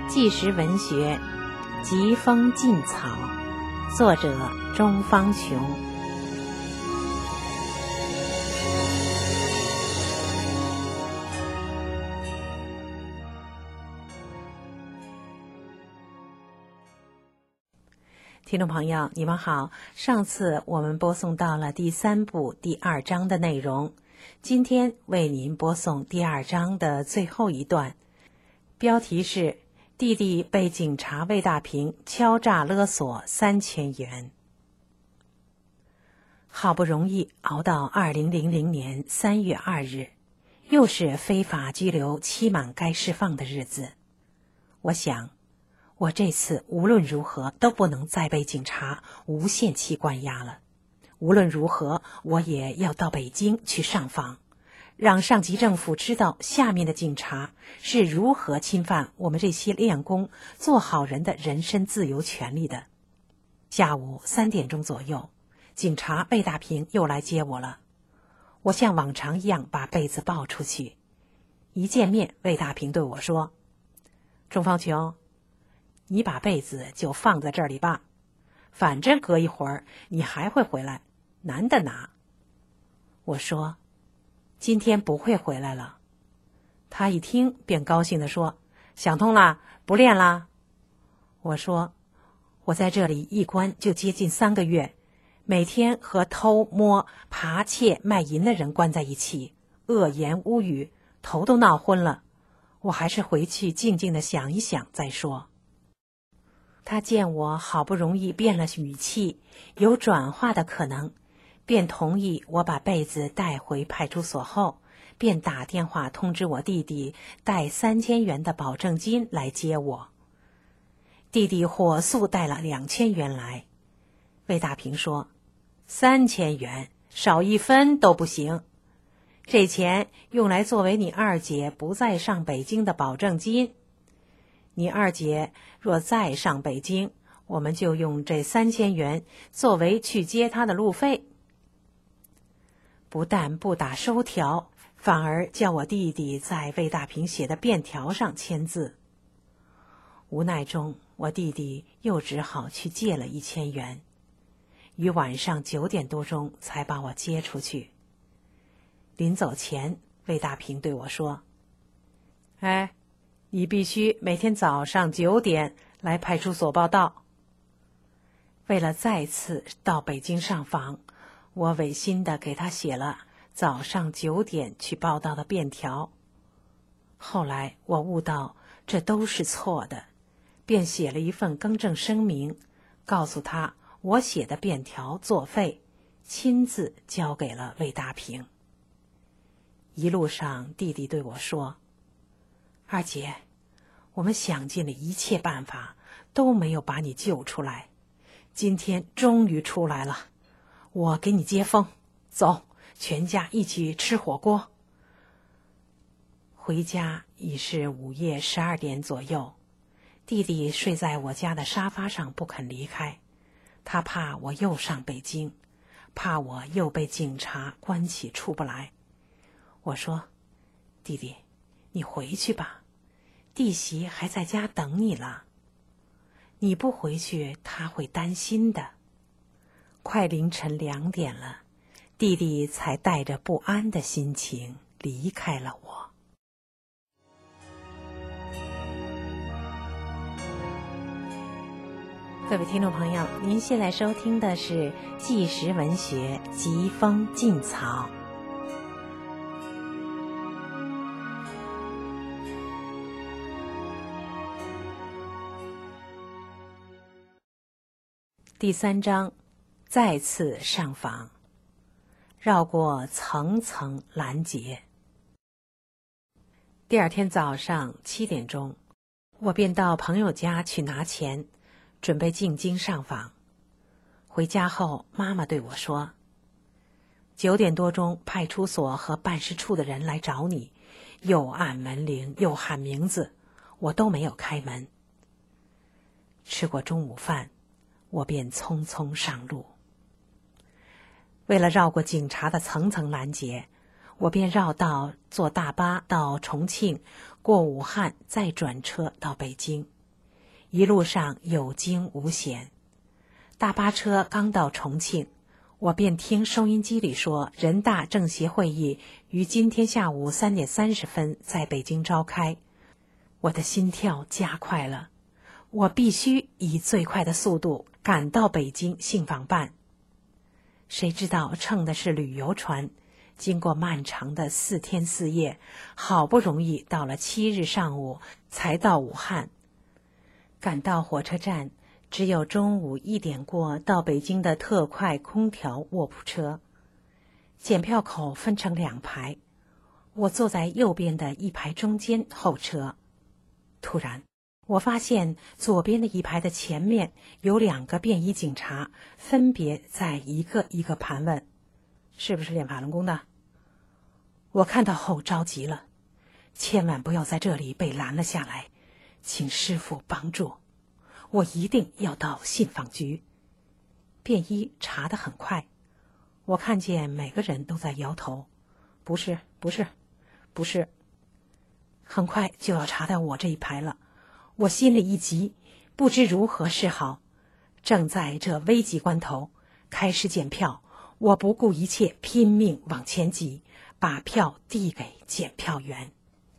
纪实文学《疾风劲草》，作者钟方雄。听众朋友，你们好。上次我们播送到了第3部第2章的内容，今天为您播送第2章的最后一段，标题是弟弟被警察魏大平敲诈勒索3000元。好不容易熬到2000年3月2日，又是非法拘留期满该释放的日子。我想，我这次无论如何都不能再被警察无限期关押了。无论如何，我也要到北京去上访，让上级政府知道下面的警察是如何侵犯我们这些练功做好人的人身自由权利的。下午3点钟左右，警察魏大平又来接我了。我像往常一样把被子抱出去。一见面，魏大平对我说：“钟方雄，你把被子就放在这里吧，反正隔一会儿你还会回来，难得拿。”我说：“今天不会回来了。”他一听便高兴地说：“想通了，不练啦？”我说：“我在这里一关就接近3个月，每天和偷摸、扒窃、卖淫的人关在一起，恶言污语，头都闹昏了，我还是回去静静地想一想再说。”他见我好不容易变了语气，有转化的可能，便同意我把被子带回派出所后，便打电话通知我弟弟带3000元的保证金来接我。弟弟火速带了2000元来。魏大平说：“3000元，少1分都不行。这钱用来作为你二姐不再上北京的保证金。你二姐若再上北京，我们就用这3000元作为去接她的路费。”不但不打收条，反而叫我弟弟在魏大平写的便条上签字。无奈中，我弟弟又只好去借了1000元，于晚上9点多钟才把我接出去。临走前，魏大平对我说：“哎，你必须每天早上9点来派出所报到。”为了再次到北京上访，我违心地给他写了早上9点去报到的便条。后来我悟到这都是错的，便写了一份更正声明，告诉他我写的便条作废，亲自交给了魏大平。一路上，弟弟对我说：“二姐，我们想尽了一切办法，都没有把你救出来。今天终于出来了，我给你接风，走，全家一起吃火锅。”回家已是午夜12点左右，弟弟睡在我家的沙发上不肯离开，他怕我又上北京，怕我又被警察关起出不来。我说：“弟弟，你回去吧，弟媳还在家等你了。你不回去，她会担心的。”快凌晨2点了，弟弟才带着不安的心情离开了我。各位听众朋友，您现在收听的是纪实文学《疾风劲草》。第3章，再次上访，绕过层层拦截。第2天早上7点钟，我便到朋友家去拿钱，准备进京上访。回家后，妈妈对我说：“9点多钟，派出所和办事处的人来找你，又按门铃又喊名字，我都没有开门。”吃过中午饭，我便匆匆上路。为了绕过警察的层层拦截，我便绕道坐大巴到重庆，过武汉，再转车到北京。 一路上有惊无险。大巴车刚到重庆，我便听收音机里说，人大政协会议于今天下午3点30分在北京召开。我的心跳加快了，我必须以最快的速度赶到北京信访办。谁知道乘的是旅游船，经过漫长的4天4夜，好不容易到了7日上午才到武汉。赶到火车站，只有中午1点过到北京的特快空调卧铺车。检票口分成2排，我坐在右边的一排中间候车。突然，我发现左边的一排的前面有2个便衣警察，分别在一个一个盘问，是不是练法轮功的？我看到后着急了，千万不要在这里被拦了下来，请师父帮助，我一定要到信访局。便衣查得很快，我看见每个人都在摇头，不是，不是，不是。很快就要查到我这一排了，我心里一急，不知如何是好。正在这危急关头，开始检票，我不顾一切，拼命往前挤，把票递给检票员。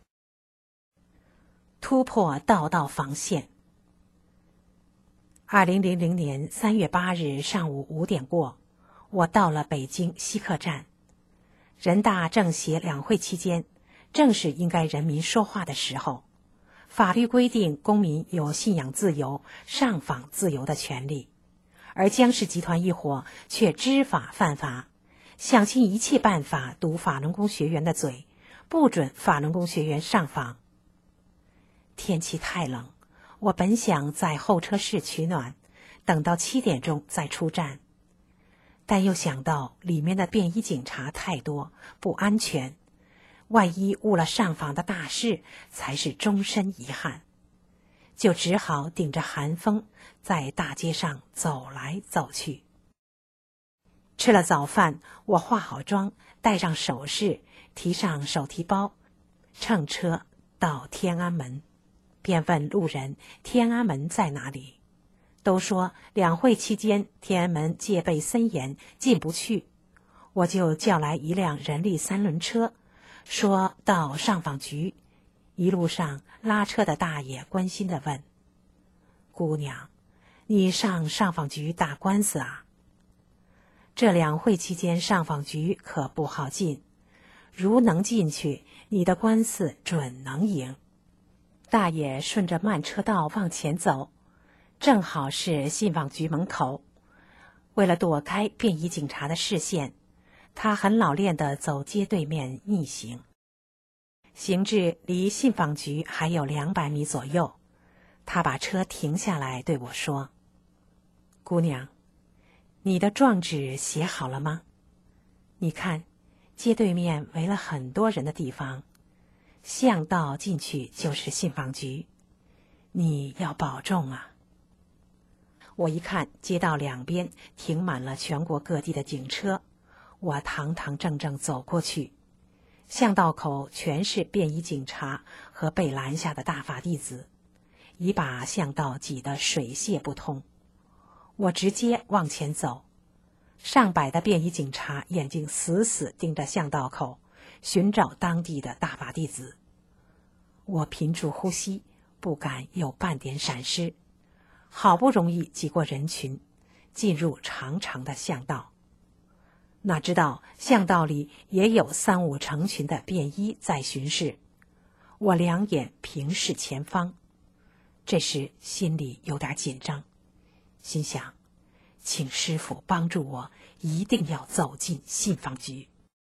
突破道道防线。2000年3月8日上午5点过，我到了北京西客站。人大政协两会期间，正是应该人民说话的时候。法律规定公民有信仰自由、上访自由的权利，而江氏集团一伙却知法犯法，想尽一切办法堵法轮功学员的嘴，不准法轮功学员上访。天气太冷，我本想在候车室取暖，等到7点钟再出站，但又想到里面的便衣警察太多，不安全，万一误了上访的大事，才是终身遗憾，就只好顶着寒风在大街上走来走去。吃了早饭，我化好妆，戴上首饰，提上手提包，乘车到天安门，便问路人天安门在哪里。都说两会期间天安门戒备森严，进不去。我就叫来一辆人力3轮车，说到上访局。一路上拉车的大爷关心地问：姑娘，你上访局打官司啊？这两会期间上访局可不好进，如能进去，你的官司准能赢。大爷顺着慢车道往前走，正好是信访局门口。为了躲开便衣警察的视线，他很老练地走街对面逆行。行至离信访局还有200米左右，他把车停下来对我说：姑娘，你的状纸写好了吗？你看，街对面围了很多人的地方，巷道进去就是信访局，你要保重啊。我一看街道两边停满了全国各地的警车，我堂堂正正走过去，巷道口全是便衣警察和被拦下的大法弟子，已把巷道挤得水泄不通。我直接往前走，上百的便衣警察眼睛死死盯着巷道口，寻找当地的大法弟子。我屏住呼吸，不敢有半点闪失，好不容易挤过人群，进入长长的巷道。哪知道巷道里也有3、5成群的便衣在巡视，我两眼平视前方。这时心里有点紧张，心想，请师父帮助我，一定要走进信访局。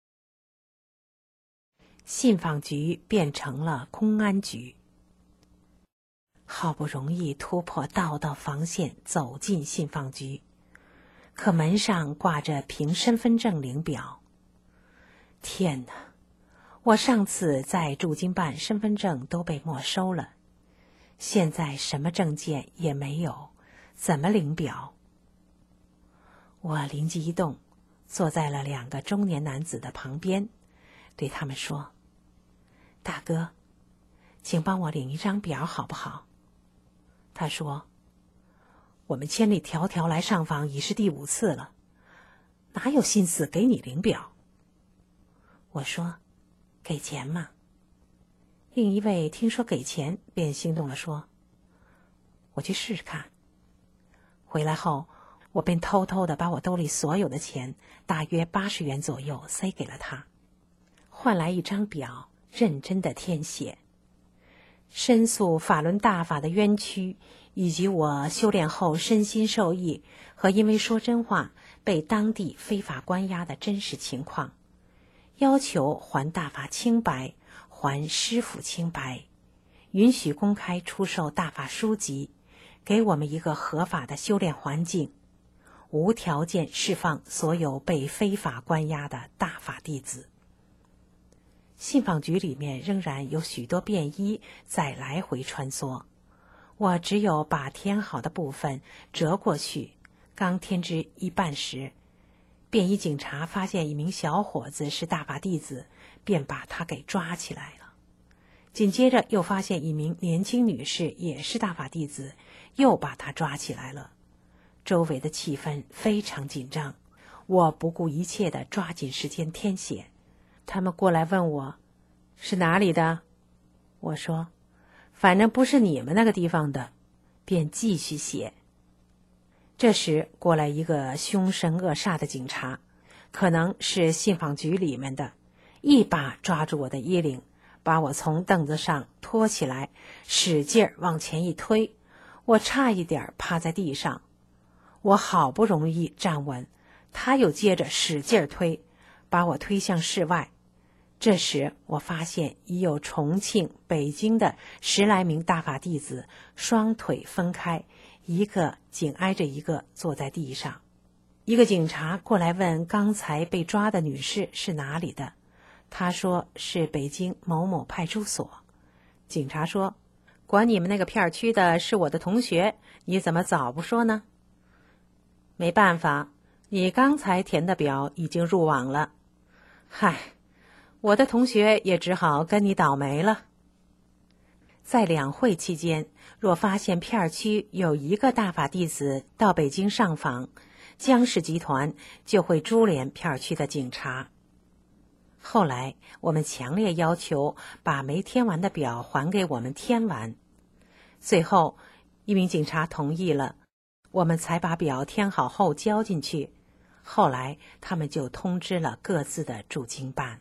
信访局变成了公安局。好不容易突破道道防线，走进信访局，可门上挂着凭身份证领表。天哪！我上次在驻京办身份证都被没收了，现在什么证件也没有，怎么领表？我灵机一动，坐在了2个中年男子的旁边，对他们说：大哥，请帮我领一张表好不好？ 他说：“我们千里迢迢来上访已是第5次了，哪有心思给你领表？”我说：“给钱嘛。”另一位听说给钱，便心动了，说：“我去试试看。”回来后，我便偷偷地把我兜里所有的钱，大约80元左右，塞给了他，换来一张表，认真的填写申诉法轮大法的冤屈，以及我修炼后身心受益和因为说真话被当地非法关押的真实情况，要求还大法清白，还师父清白，允许公开出售大法书籍，给我们一个合法的修炼环境，无条件释放所有被非法关押的大法弟子。信访局里面仍然有许多便衣在来回穿梭，我只有把填好的部分折过去，刚填至一半时，便衣警察发现一名小伙子是大法弟子，便把他给抓起来了。紧接着又发现一名年轻女士也是大法弟子，又把她抓起来了。周围的气氛非常紧张，我不顾一切地抓紧时间填写。他们过来问我是哪里的，我说反正不是你们那个地方的，便继续写。这时过来一个凶神恶煞的警察，可能是信访局里面的，一把抓住我的衣领，把我从凳子上拖起来，使劲往前一推，我差一点趴在地上。我好不容易站稳，他又接着使劲推，把我推向室外。这时我发现已有重庆、北京的10来名大法弟子双腿分开，一个紧挨着一个坐在地上。一个警察过来问刚才被抓的女士是哪里的，她说是北京某某派出所。警察说：“管你们那个片区的是我的同学，你怎么早不说呢？”没办法，你刚才填的表已经入网了。嗨，我的同学也只好跟你倒霉了。在两会期间，若发现片区有一个大法弟子到北京上访，江氏集团就会株连片区的警察。后来我们强烈要求把没填完的表还给我们填完，最后一名警察同意了，我们才把表填好后交进去。后来他们就通知了各自的驻京办。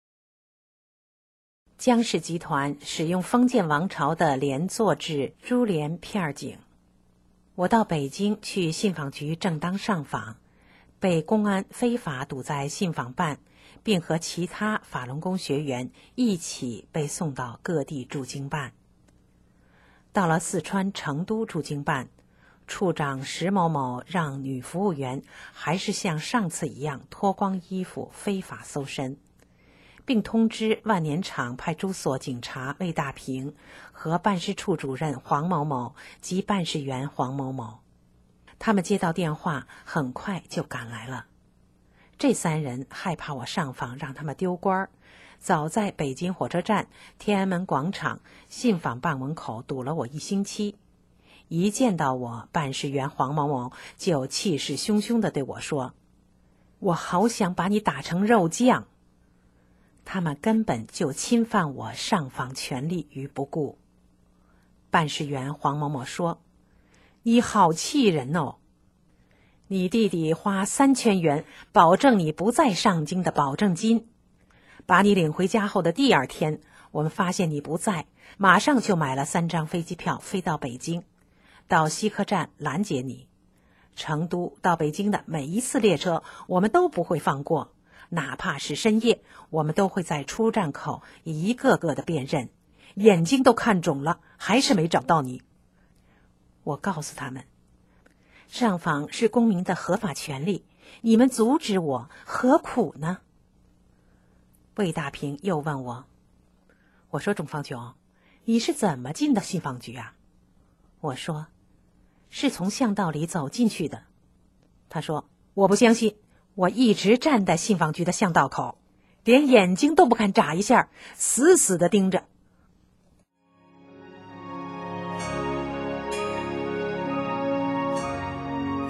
江氏集团使用封建王朝的连坐制株连片警。我到北京去信访局正当上访，被公安非法堵在信访办，并和其他法轮功学员一起被送到各地驻京办。到了四川成都驻京办，处长石某某让女服务员还是像上次一样脱光衣服非法搜身，并通知万年场派出所警察魏大平和办事处主任黄某某及办事员黄某某。他们接到电话，很快就赶来了。这3人害怕我上访让他们丢官，早在北京火车站、天安门广场、信访办门口堵了我1星期。一见到我，办事员黄某某就气势汹汹地对我说：“我好想把你打成肉酱。”他们根本就侵犯我上访权利于不顾。办事员黄某某说：“你好气人哦！你弟弟花3000元保证你不再上京的保证金，把你领回家后的第2天，我们发现你不在，马上就买了3张飞机票飞到北京，到西客站拦截你。成都到北京的每一次列车我们都不会放过，哪怕是深夜，我们都会在出站口一个个的辨认，眼睛都看肿了，还是没找到你。”我告诉他们，上访是公民的合法权利，你们阻止我，何苦呢？魏大平又问我，我说：“钟方琼，你是怎么进的信访局啊？”我说：“是从巷道里走进去的。”他说：“我不相信，我一直站在信访局的巷道口，连眼睛都不敢眨一下，死死地盯着。”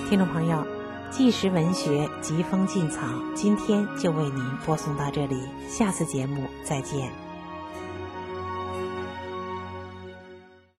听众朋友，纪实文学疾风劲草今天就为您播送到这里，下次节目再见。